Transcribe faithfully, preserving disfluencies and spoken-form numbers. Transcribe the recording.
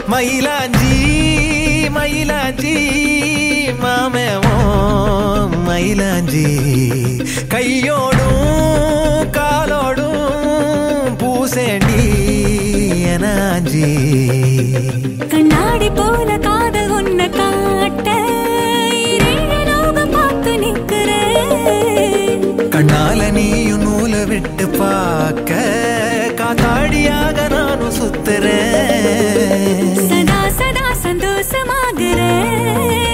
மயிலாஞ்சி மயிலாஞ்சி மாமேவோ மயிலாஞ்சி கையோடும் காலோடும் பூசேண்டி எனாஞ்சி கண்ணாடி போல காதல் உன்னை காட்ட பார்த்து நிற்கிறேன் கண்ணால நீயும் நூலை விட்டு பார்க்க காத்தாடியாக நானும் சுத்துறேன்